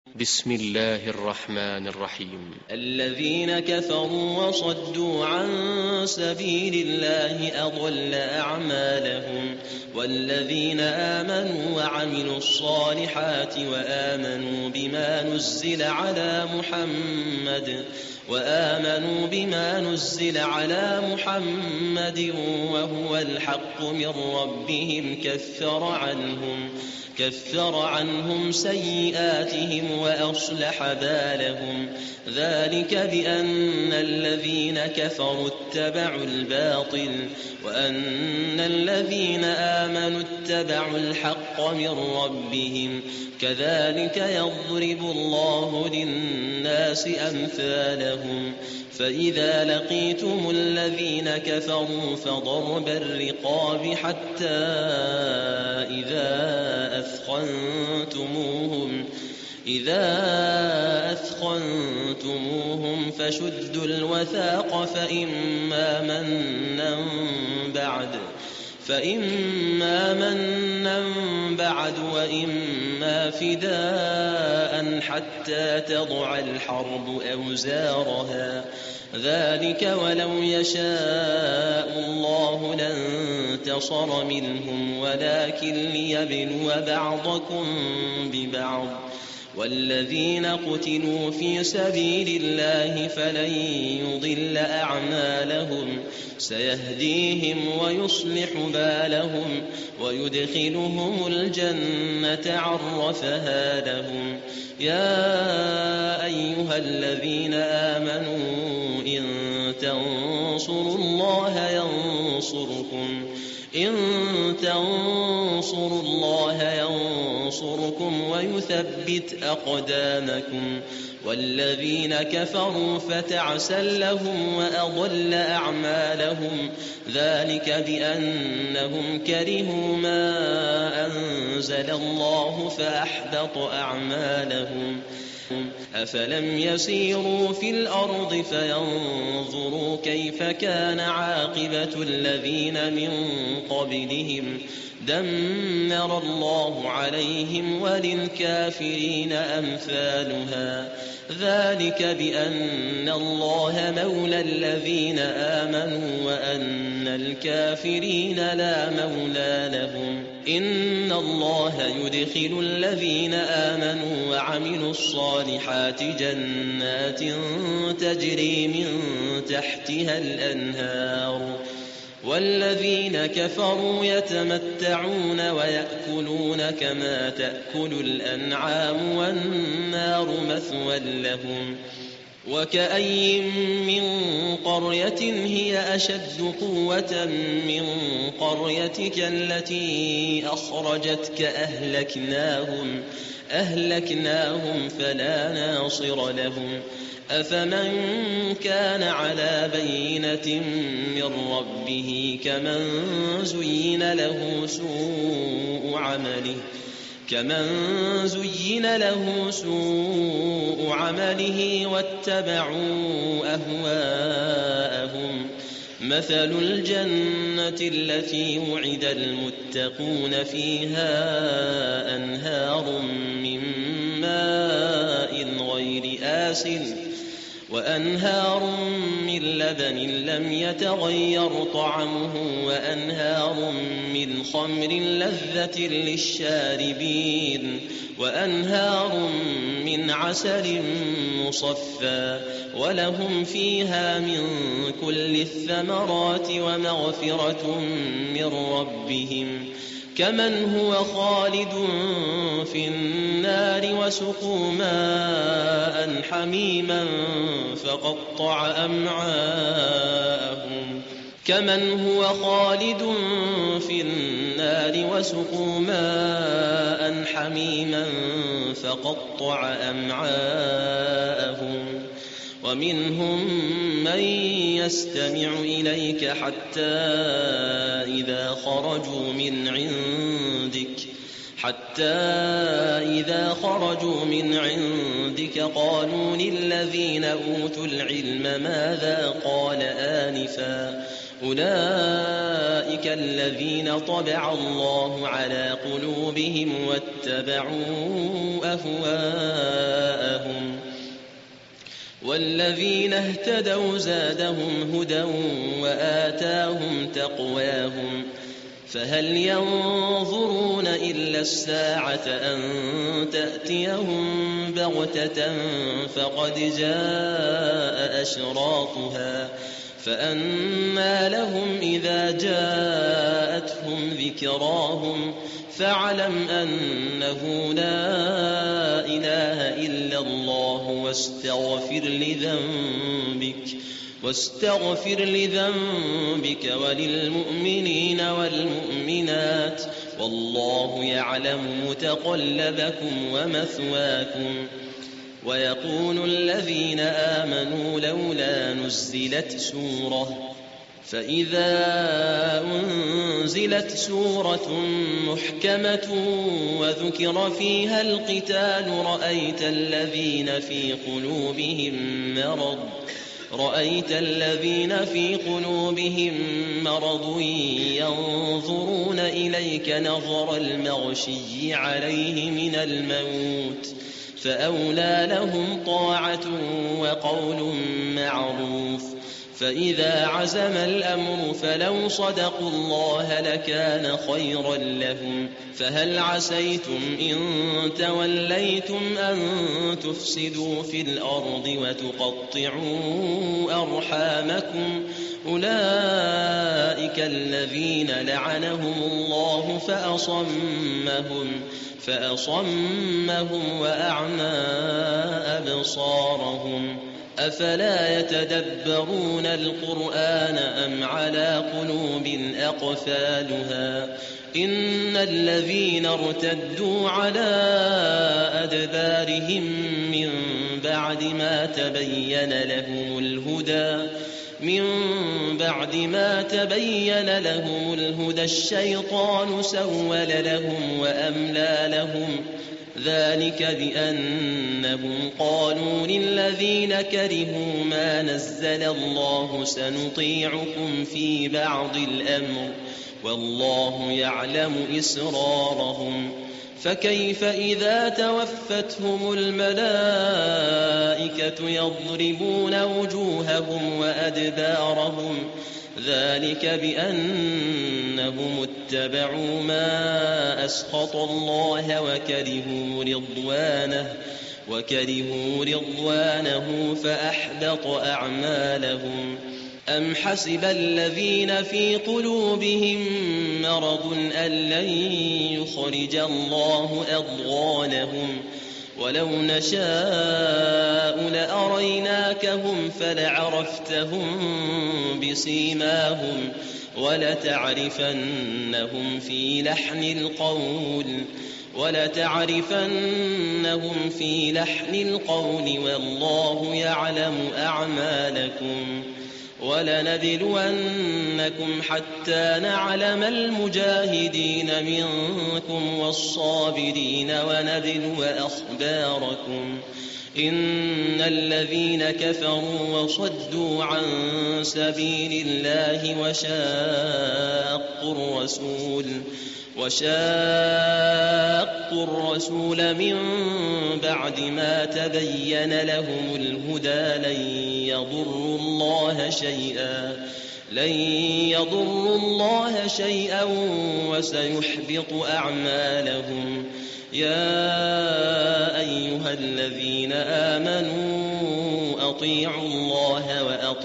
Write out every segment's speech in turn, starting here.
بسم الله الرحمن الرحيم. الذين كفروا وصدوا عن سبيل الله أضل أعمالهم، والذين آمنوا وعملوا الصالحات وآمنوا بما نزل على محمد وهو الحق من ربهم كفر عنهم سيئاتهم وأصلح بالهم. ذلك بأن الذين كفروا اتبعوا الباطل وأن الذين آمنوا اتبعوا الحق من ربهم. كذلك يضرب الله للناس أمثالهم. فإذا لقيتم الذين كفروا فضرب الرقاب حتى إذا أثخنتموهم فشدوا الوثاق فإما منا بعد وإما فداء حتى تضع الحرب أوزارها. ذلك ولو يشاء الله لانتصر منهم ولكن ليبلو بعضكم ببعض. والذين قتلوا في سبيل الله فلن يضل أعمالهم، سيهديهم ويصلح بالهم ويدخلهم الجنة عرفها لهم. يا أيها الذين آمنوا إن تنصروا الله ينصركم ويثبت أقدامكم. والذين كفروا فتعسا لهم وأضل أعمالهم. ذلك بأنهم كرهوا ما أنزل الله فأحبط أعمالهم. أفلم يسيروا في الأرض فينظروا كيف كان عاقبة الذين من قبلهم. دمر الله عليهم وللكافرين أمثالها. ذلك بأن الله مولى الذين آمنوا وأن الكافرين لا مولى لهم. إن الله يدخل الذين آمنوا وعملوا الصالحات جنات تجري من تحتها الأنهار، والذين كفروا يتمتعون ويأكلون كما تأكل الأنعام والنار مثوى لهم. وكأي من قرية هي أشد قوة من قريتك التي أخرجتك أهلكناهم فلا ناصر لهم. أفمن كان على بينة من ربه كمن زين له سوء عمله واتبعوا أهواءهم. مثل الجنة التي وعد المتقون فيها أنهار من ماء غير آسن وأنهار من لبن لم يتغير طعمه وأنهار من خمر لذة للشاربين وأنهار من عسل مصفى ولهم فيها من كل الثمرات ومغفرة من ربهم. كمن هو خالد في النار وسقوا ماء حميما فقطع أمعاءهم. ومنهم من يستمع إليك حتى إذا خرجوا من عندك قالوا للذين أوتوا العلم ماذا قال آنفا أولئك الذين طبع الله على قلوبهم واتبعوا أهواءهم والذين اهتدوا زادهم هدى وآتاهم تقواهم فهل ينظرون إلا الساعة أن تأتيهم بغتة فقد جاء أشراطها فأنى لهم إذا جاءتهم ذكراهم فاعلم أنه لا إله إلا الله واستغفر لذنبك وللمؤمنين والمؤمنات والله يعلم متقلبكم ومثواكم ويقول الذين آمنوا لولا نزلت سورة فإذا أنزلت سورة محكمة وذكر فيها القتال رأيت الذين في قلوبهم مرض ينظرون إليك نظر المغشي عليه من الموت فأولى لهم طاعة وقول معروف فإذا عزم الأمر فلو صدقوا الله لكان خيرا لهم فهل عسيتم إن توليتم أن تفسدوا في الأرض وتقطعوا أرحامكم أولئك الذين لعنهم الله فأصمهم وأعمى أبصارهم أفلا يتدبرون القرآن أم على قلوب أقفالها إن الذين ارتدوا على أدبارهم من بعد ما تبين لهم الهدى الشيطان سول لهم وأملى لهم ذلك بأنهم قالوا للذين كرهوا ما نزل الله سنطيعكم في بعض الأمر والله يعلم إسرارهم فكيف إذا توفتهم الملائكة يضربون وجوههم وأدبارهم ذلك بأنهم اتبعوا ما أسخط الله وكرهوا رضوانه فأحبط أعمالهم أم حسب الذين في قلوبهم مرض أن لن يخرج الله أضغانهم ولو نشاء لأريناكهم فلعرفتهم بسيماهم ولتعرفنهم في لحن القول والله يعلم أعمالكم ولنبلونكم حتى نعلم المجاهدين منكم والصابرين ونبلو أخباركم إن الذين كفروا وصدوا عن سبيل الله وشاقوا الرسول من بعد ما تبين لهم الهدى لن يضروا الله شيئا وسيحبط أعمالهم يا أيها الذين آمنوا أطيعوا الله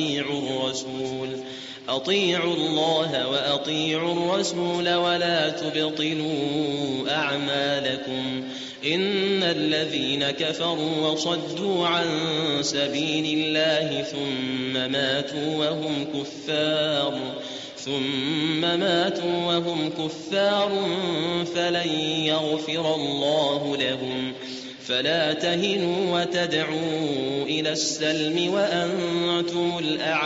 وأطيعوا الرسول ولا تبطلوا أعمالكم إن الذين كفروا وصدوا عن سبيل الله ثم ماتوا وهم كفار فلن يغفر الله لهم فلا تهنوا وتدعوا إلى السلم وأنتم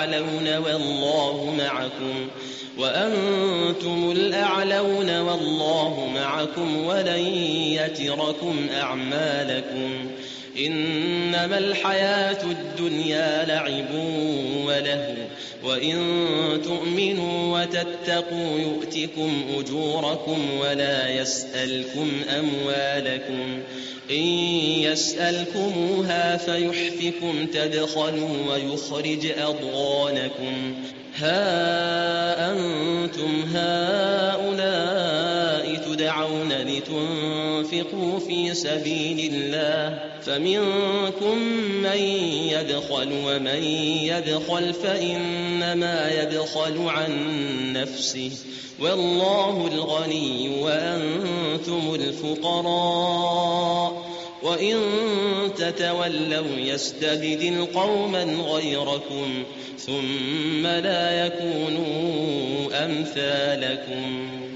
الأعلون والله معكم ولن يتركم أعمالكم إن إنما الحياة الدنيا لعب ولهو وإن تؤمنوا وتتقوا يؤتكم أجوركم ولا يسألكم أموالكم إن يسألكموها فيحفكم تبخلوا ويخرج أضغانكم ها أنتم هؤلاء تدعون لتنفقوا في سبيل الله فمنكم من يبخل ومن يبخل فإنما يبخل عن نفسه والله الغني وأنتم الفقراء وإن تتولوا يستبدل قوما غيركم ثم لا يكونوا أمثالكم